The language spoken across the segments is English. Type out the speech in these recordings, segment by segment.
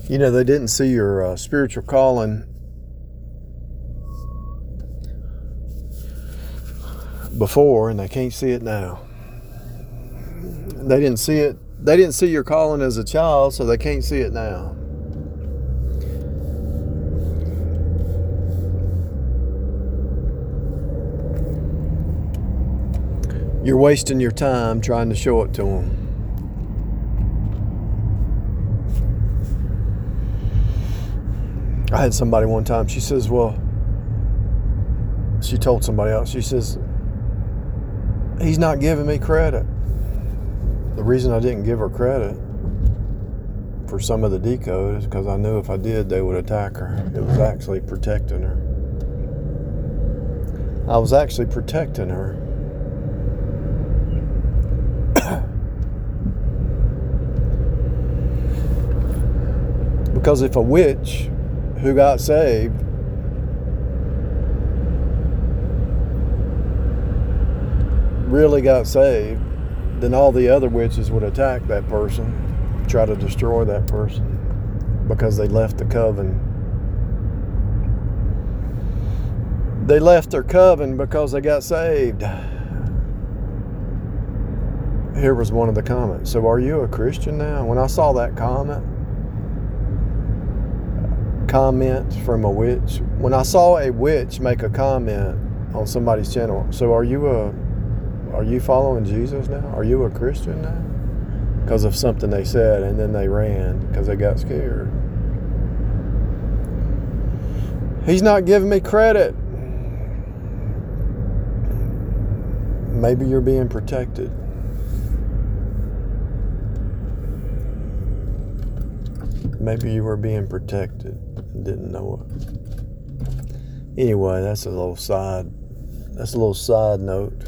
You know, they didn't see your spiritual calling before, and they can't see it now. They didn't see it. They didn't see your calling as a child, so they can't see it now. You're wasting your time trying to show it to them. I had somebody one time, she says, well, she told somebody else, she says, he's not giving me credit. The reason I didn't give her credit for some of the decode is because I knew if I did, they would attack her. It was actually protecting her. I was actually protecting her. Because if a witch who got saved really got saved, then all the other witches would attack that person, try to destroy that person, because they left the coven. They left their coven because they got saved. Here was one of the comments. So are you a Christian now? When I saw that comment from a witch, when I saw a witch make a comment on somebody's channel, so are you following Jesus now? Are you a Christian now? Because of something they said, and then they ran because they got scared. He's not giving me credit. Maybe you're being protected. Maybe you were being protected and didn't know it. Anyway, that's a little side note.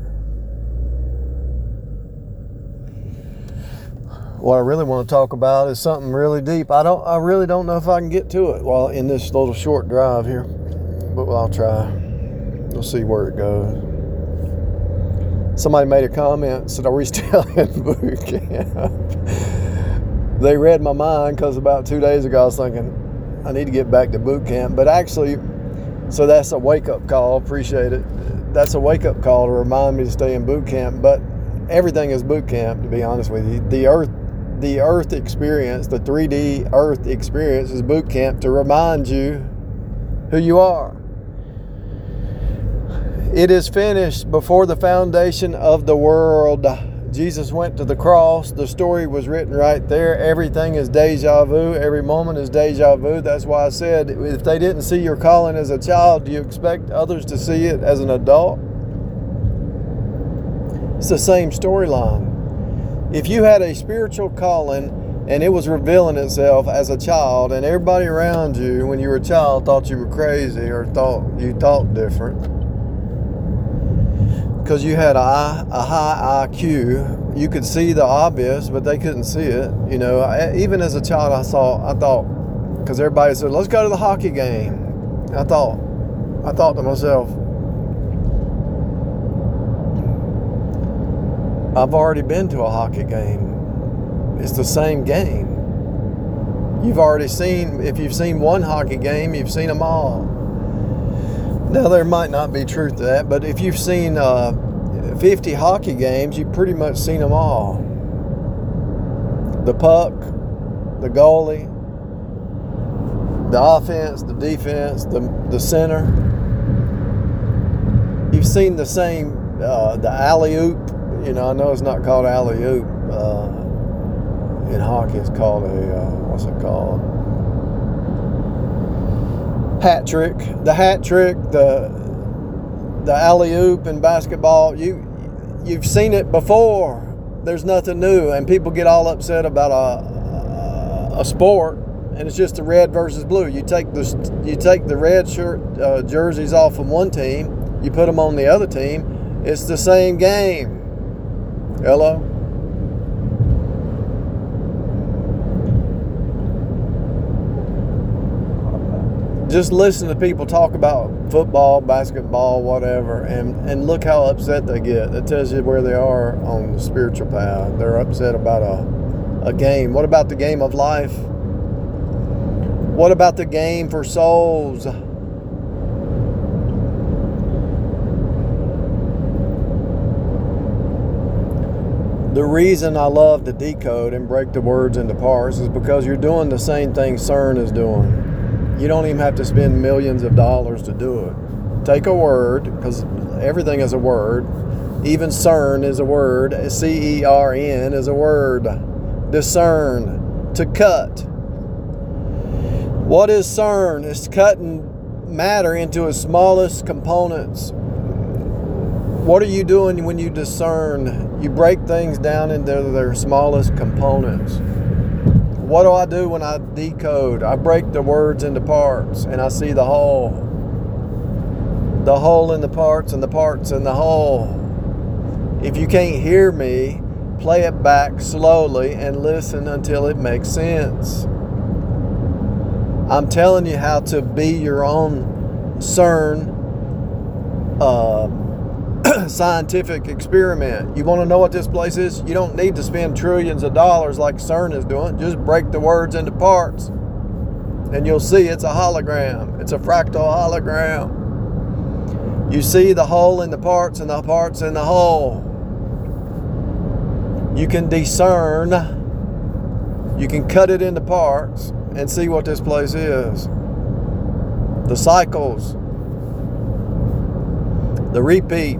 What I really want to talk about is something really deep. I really don't know if I can get to it while in this little short drive here, but I'll try. We'll see where it goes. Somebody made a comment, said, are we still in boot camp? They read my mind, because about 2 days ago I was thinking, I need to get back to boot camp. But actually, so that's a wake-up call. Appreciate it. That's a wake-up call to remind me to stay in boot camp. But everything is boot camp, to be honest with you. The earth experience, the 3D earth experience is boot camp to remind you who you are. It is finished before the foundation of the world. Jesus went to the cross. The story was written right there. Everything is deja vu. Every moment is deja vu. That's why I said, if they didn't see your calling as a child, do you expect others to see it as an adult? It's the same storyline. If you had a spiritual calling and it was revealing itself as a child, and everybody around you when you were a child thought you were crazy or thought you thought different, because you had a high IQ, you could see the obvious, but they couldn't see it. You know, even as a child, I thought, because everybody said, let's go to the hockey game. I thought to myself, I've already been to a hockey game. It's the same game. You've already seen, if you've seen one hockey game, you've seen them all. Now, there might not be truth to that, but if you've seen 50 hockey games, you've pretty much seen them all. The puck, the goalie, the offense, the defense, the center. You've seen the same, the alley-oop. You know, I know it's not called alley-oop. In hockey, it's called what's it called? Hat trick. The hat trick, the alley-oop in basketball, you've seen it before. There's nothing new, and people get all upset about a sport, and it's just the red versus blue. You take the red shirt jerseys off from one team, you put them on the other team. It's the same game. Hello? Just listen to people talk about football, basketball, whatever, and look how upset they get. That tells you where they are on the spiritual path. They're upset about a game. What about the game of life? What about the game for souls? The reason I love to decode and break the words into parts is because you're doing the same thing CERN is doing. You don't even have to spend millions of dollars to do it. Take a word, because everything is a word. Even CERN is a word. CERN is a word. Discern, to cut. What is CERN? It's cutting matter into its smallest components. What are you doing when you discern? You break things down into their smallest components. What do I do when I decode? I break the words into parts and I see the whole. The whole in the parts and the parts in the whole. If you can't hear me, play it back slowly and listen until it makes sense. I'm telling you how to be your own CERN scientific experiment. You want to know what this place is? You don't need to spend trillions of dollars like CERN is doing. Just break the words into parts and you'll see it's a hologram. It's a fractal hologram. You see the whole in the parts and the parts in the whole. You can discern. You can cut it into parts and see what this place is. The cycles. The repeat.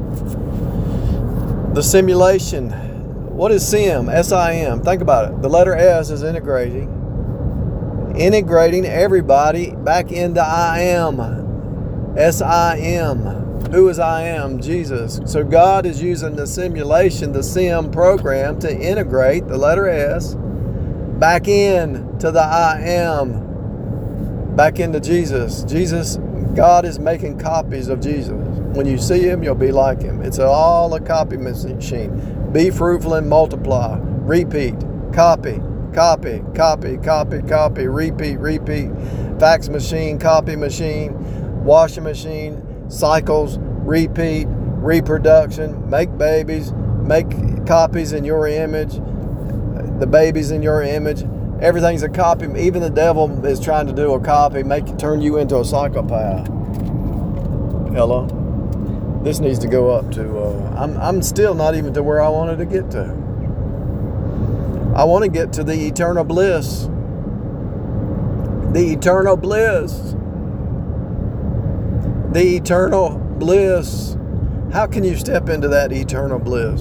The simulation. What is SIM? S-I-M. Think about it. The letter S is integrating. Integrating everybody back into I am. S-I-M. Who is I am? Jesus. So God is using the simulation, the SIM program, to integrate the letter S back in to the I am. Back into Jesus. God is making copies of Jesus. When you see him, you'll be like him. It's all a copy machine. Be fruitful and multiply. Repeat. Copy. Copy. Copy. Copy. Copy. Repeat. Repeat. Fax machine. Copy machine. Washing machine. Cycles. Repeat. Reproduction. Make babies. Make copies in your image. The babies in your image. Everything's a copy. Even the devil is trying to do a copy, turn you into a psychopath. Hello? This needs to go up to, I'm still not even to where I wanted to get to. I want to get to the eternal bliss. The eternal bliss. The eternal bliss. How can you step into that eternal bliss?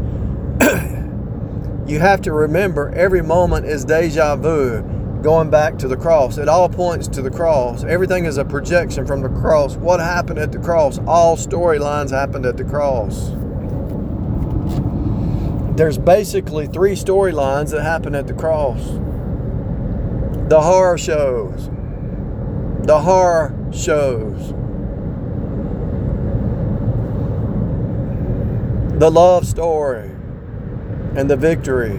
You have to remember every moment is deja vu, going back to the cross. It all points to the cross. Everything is a projection from the cross. What happened at the cross? All storylines happened at the cross. There's basically 3 storylines that happen at the cross. The horror shows. The horror shows. The love story. And the victory.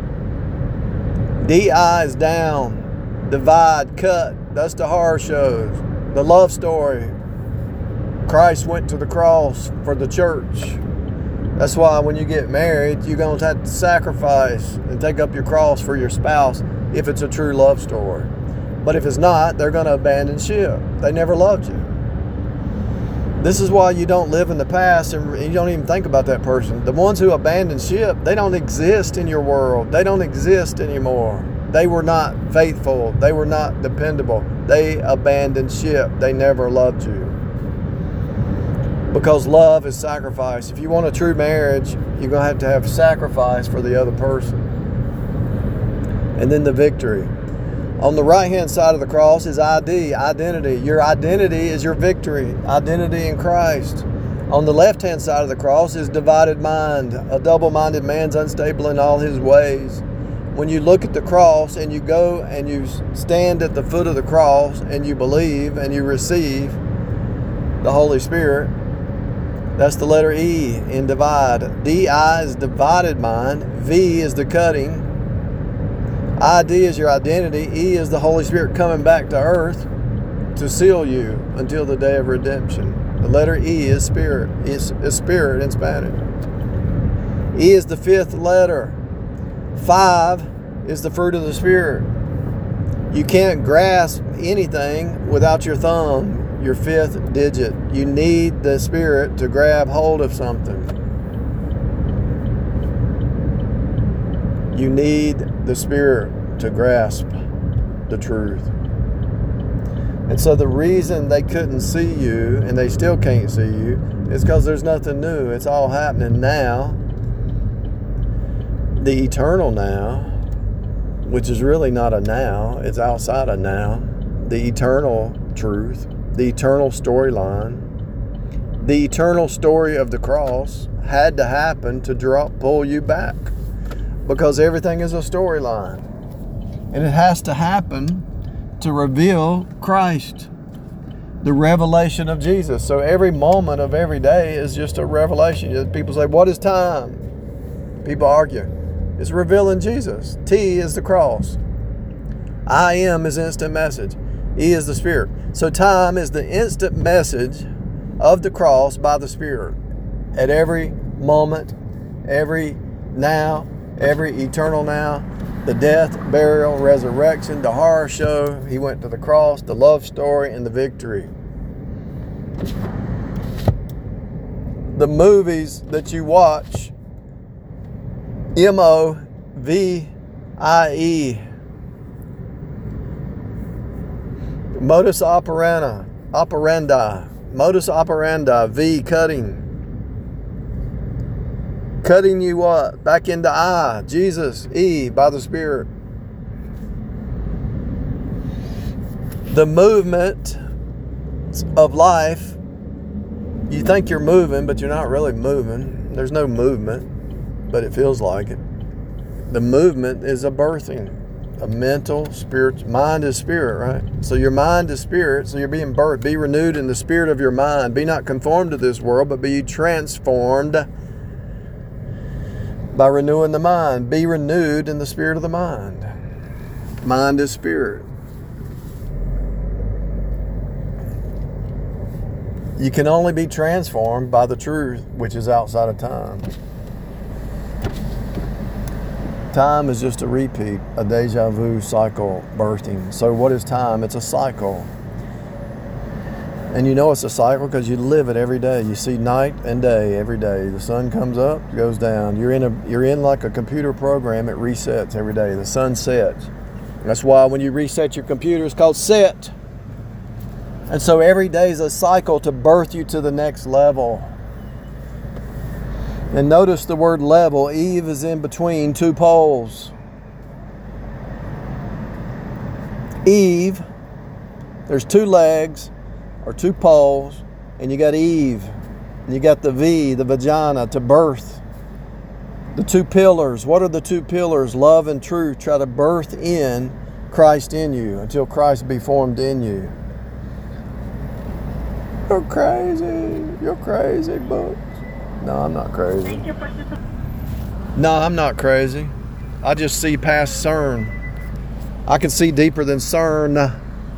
DI is down. Divide, cut. That's the horror shows. The love story. Christ went to the cross for the church. That's why when you get married, you're going to have to sacrifice and take up your cross for your spouse if it's a true love story. But if it's not, they're going to abandon ship. They never loved you. This is why you don't live in the past and you don't even think about that person. The ones who abandon ship, they don't exist in your world. They don't exist anymore. They were not faithful. They were not dependable. They abandoned ship. They never loved you. Because love is sacrifice. If you want a true marriage, you're going to have sacrifice for the other person. And then the victory. On the right-hand side of the cross is ID, identity. Your identity is your victory, identity in Christ. On the left-hand side of the cross is divided mind. A double-minded man's unstable in all his ways. When you look at the cross and you go and you stand at the foot of the cross and you believe and you receive the Holy Spirit, that's the letter E in divide. DI is divided mind. V is the cutting. ID is your identity. E is the Holy Spirit coming back to earth to seal you until the day of redemption. The letter E is spirit. Is spirit in Spanish. E is the 5th letter. 5 is the fruit of the Spirit. You can't grasp anything without your thumb, your fifth digit. You need the Spirit to grab hold of something. You need the Spirit to grasp the truth. And so the reason they couldn't see you, and they still can't see you, is because there's nothing new. It's all happening now. The eternal now, which is really not a now, it's outside of now. The eternal truth, the eternal storyline, the eternal story of the cross had to happen to pull you back, because everything is a storyline. And it has to happen to reveal Christ, the revelation of Jesus. So every moment of every day is just a revelation. People say, what is time? People argue. It's revealing Jesus. T is the cross. I am is instant message. E is the Spirit. So time is the instant message of the cross by the Spirit. At every moment, every now, every eternal now, the death, burial, resurrection, the horror show, he went to the cross, the love story, and the victory. The movies that you watch, M-O-V-I-E, modus operandi, V, cutting. Cutting you what? Back into I, Jesus, E, by the Spirit. The movement of life, you think you're moving, but you're not really moving. There's no movement, but it feels like it. The movement is a birthing, a mental, spirit. Mind is spirit, right? So your mind is spirit, so you're being birthed. Be renewed in the spirit of your mind. Be not conformed to this world, but be transformed by renewing the mind. Be renewed in the spirit of the mind. Mind is spirit. You can only be transformed by the truth, which is outside of time. Time is just a repeat, a deja vu cycle birthing. So what is time? It's a cycle. And you know it's a cycle because you live it every day. You see night and day every day. The sun comes up, goes down. You're in like a computer program. It resets every day. The sun sets. That's why when you reset your computer, it's called set. And so every day is a cycle to birth you to the next level. And notice the word level. Eve is in between two poles. Eve, there's two legs or two poles, and you got Eve. And you got the V, the vagina, to birth. The two pillars. What are the two pillars? Love and truth. Try to birth in Christ in you until Christ be formed in you. You're crazy. You're crazy, Books. No, I'm not crazy. No, I'm not crazy. I just see past CERN. I can see deeper than CERN.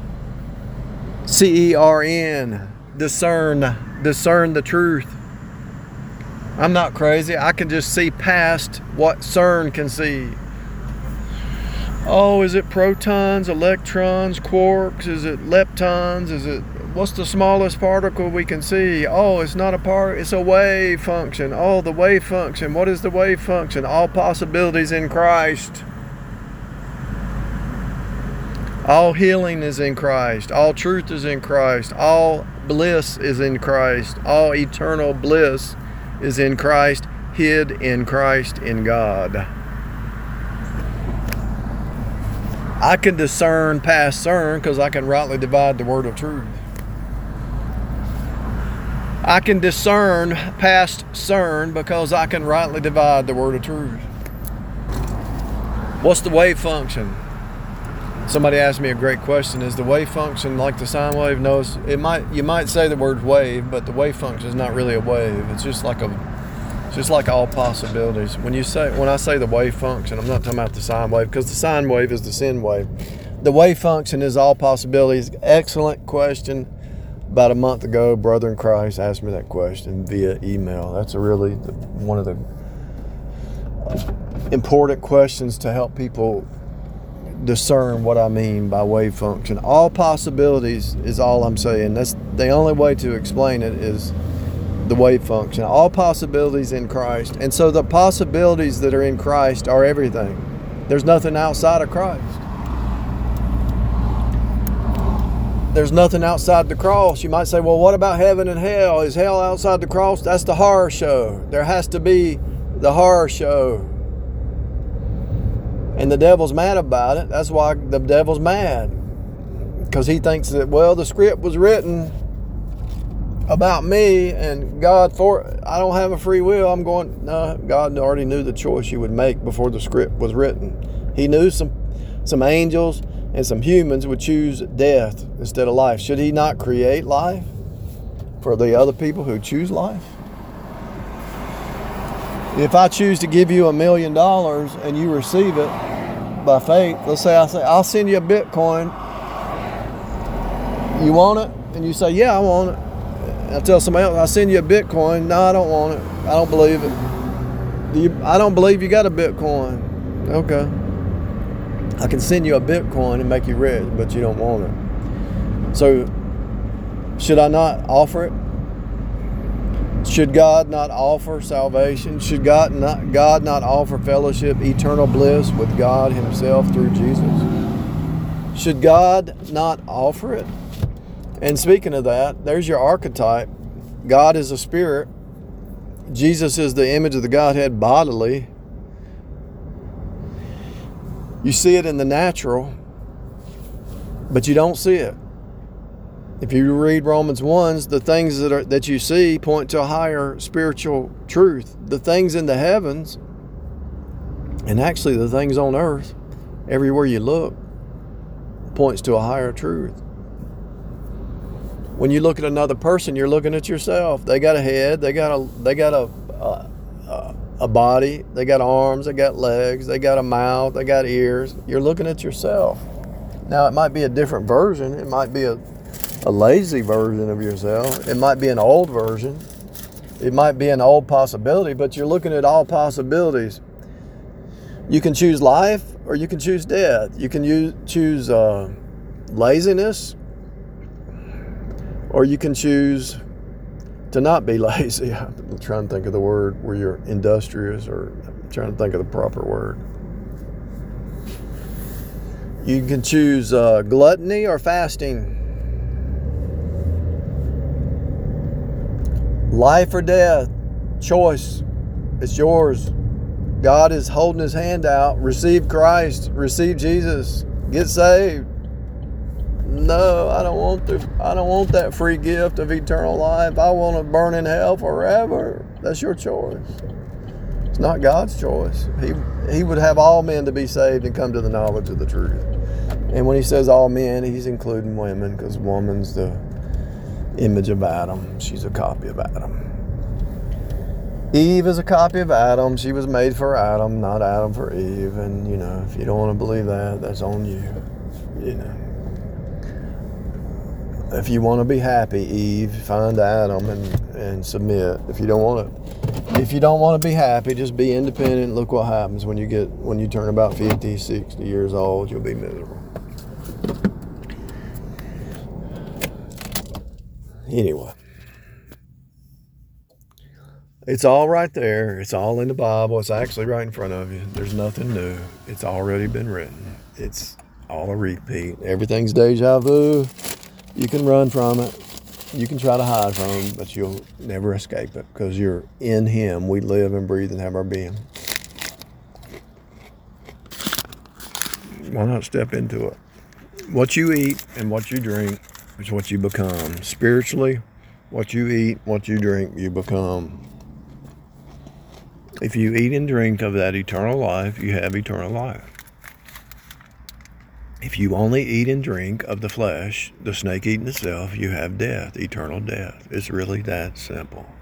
C-E-R-N. Discern the truth. I'm not crazy. I can just see past what CERN can see. Oh, is it protons, electrons, quarks? Is it leptons? What's the smallest particle we can see? Oh, it's not a particle, it's a wave function. Oh, the wave function. What is the wave function? All possibilities in Christ. All healing is in Christ. All truth is in Christ. All bliss is in Christ. All eternal bliss is in Christ, hid in Christ in God. I can discern past CERN because I can rightly divide the word of truth. I can discern past CERN because I can rightly divide the word of truth. What's the wave function? Somebody asked me a great question. Is the wave function like the sine wave? No, you might say the word wave, but the wave function is not really a wave. It's just like all possibilities. When I say the wave function, I'm not talking about the sine wave, because the sine wave is the sin wave. The wave function is all possibilities. Excellent question. About a month ago, brother in Christ asked me that question via email. That's really one of the important questions to help people discern what I mean by wave function. All possibilities is all I'm saying. That's the only way to explain it, is the wave function. All possibilities in Christ. And so the possibilities that are in Christ are everything. There's nothing outside of Christ. There's nothing outside the cross. You might say, well, what about heaven and hell? Is hell outside the cross? That's the horror show. There has to be the horror show. And the devil's mad about it. That's why the devil's mad. Because he thinks that, well, the script was written about me, and I don't have a free will. I'm going, no, God already knew the choice you would make before the script was written. He knew some angels and some humans would choose death instead of life. Should he not create life for the other people who choose life? If I choose to give you $1 million and you receive it by faith, let's say I'll send you a Bitcoin. You want it? And you say, yeah, I want it. And I tell somebody else, I'll send you a Bitcoin. No, I don't want it. I don't believe it. I don't believe you got a Bitcoin. Okay. I can send you a Bitcoin and make you rich, but you don't want it. So, should I not offer it? Should God not offer salvation? Should God not offer fellowship, eternal bliss with God Himself through Jesus? Should God not offer it? And speaking of that, there's your archetype. God is a spirit. Jesus is the image of the Godhead bodily. You see it in the natural, but you don't see it. If you read Romans 1, the things that you see point to a higher spiritual truth. The things in the heavens, and actually the things on earth, everywhere you look, points to a higher truth. When you look at another person, you're looking at yourself. They got a head, they got a body, they got arms, they got legs, they got a mouth, they got ears. You're looking at yourself. Now, it might be a different version. It might be a lazy version of yourself. It might be an old version. It might be an old possibility, but you're looking at all possibilities. You can choose life or you can choose death. You can choose laziness, or you can choose to not be lazy. I'm trying to think of the word where you're industrious, or I'm trying to think of the proper word. You can choose gluttony or fasting. Life or death, choice. It's yours. God is holding His hand out. Receive Christ. Receive Jesus. Get saved. No, I don't want that free gift of eternal life. I want to burn in hell forever. That's your choice. It's not God's choice. He would have all men to be saved and come to the knowledge of the truth. And when He says all men, He's including women, because woman's the image of Adam. She's a copy of Adam. Eve is a copy of Adam. She was made for Adam, not Adam for Eve. And, if you don't want to believe that, that's on you. If you want to be happy, Eve, find Adam and submit. If you don't want to be happy, just be independent. Look what happens when you turn about 50, 60 years old. You'll be miserable. Anyway, it's all right there. It's all in the Bible. It's actually right in front of you. There's nothing new. It's already been written. It's all a repeat. Everything's deja vu. You can run from it. You can try to hide from it, but you'll never escape it, because you're in Him. We live and breathe and have our being. Why not step into it? What you eat and what you drink is what you become. Spiritually, what you eat, what you drink, you become. If you eat and drink of that eternal life, you have eternal life. If you only eat and drink of the flesh, the snake eating itself, you have death, eternal death. It's really that simple.